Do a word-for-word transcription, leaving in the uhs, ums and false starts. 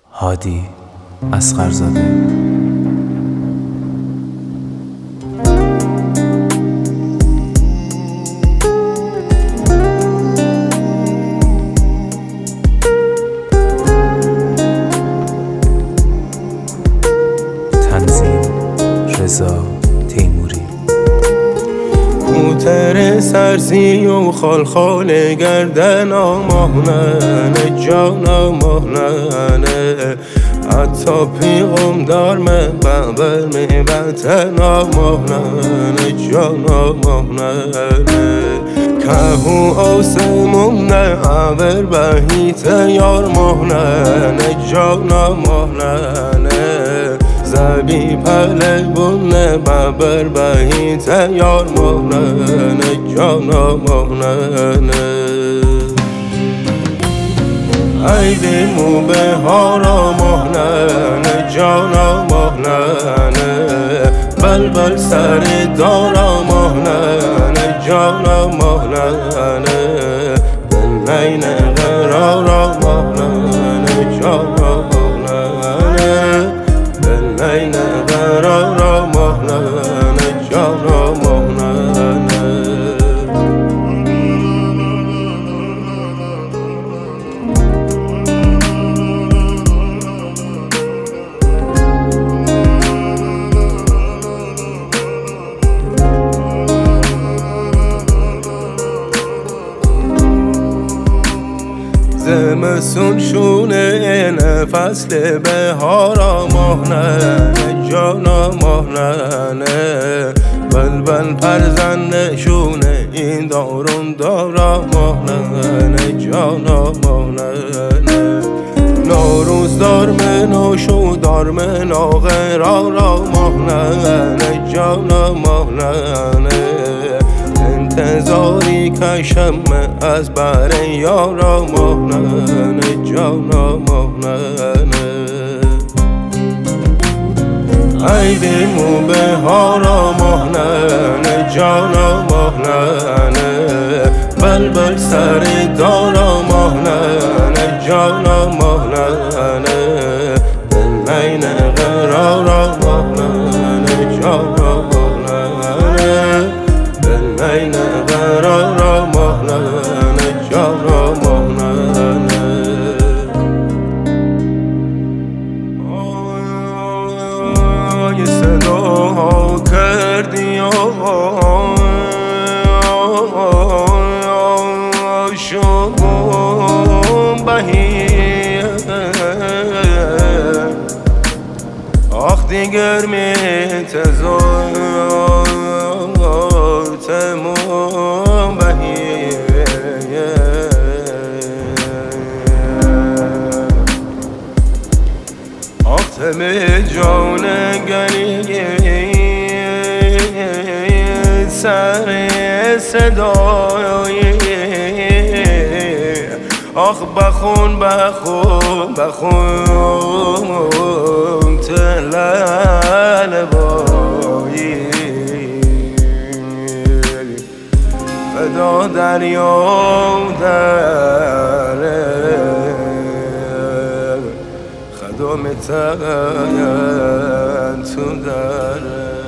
هادی اصغرزاده. تنظیم رضا تیموری. کوتر سرزی و خال خال گردن آماهنن جانا ماهننه حتی پیغم دار من بابر می بطن آماهنن جانا ماهننه کهو آسمون عبر بهیت یار ماهنن جانا ماهننه زبی پله بونه ببر بهیت یار مهننه جانا مهننه عیدی مو به هارا مهننه جانا مهننه بلبل سر دارا مهننه جانا مهننه دلین قرارا مهننه جانا مهننه دلین قرارا مهننه جانا مهننه زمستون شونه فصل بهارا مهننه جانا مهننه بلبل پرزنده شونه این دارون دارا مهننه جانا مهننه نوروز دار منو شو دار منو قرارا مهننه جانا مهننه انتظاری کشم از بر یارا مهننه جانا مهننه عیدی مو به هارا مهننه جانا مهننه بلبل سر دارا مهننه جانا مهننه دلین قرارا مهننه جانا مهننه دلین قرارا مهننه جانا مهننه آی صدا کردی شما بهیه آخ دیگر میتزار تمام بهیه آخ تم جان گریه سر صدای آخ بخون بخون بخون تلال بایی فدا دریا داره خدام تن تو داره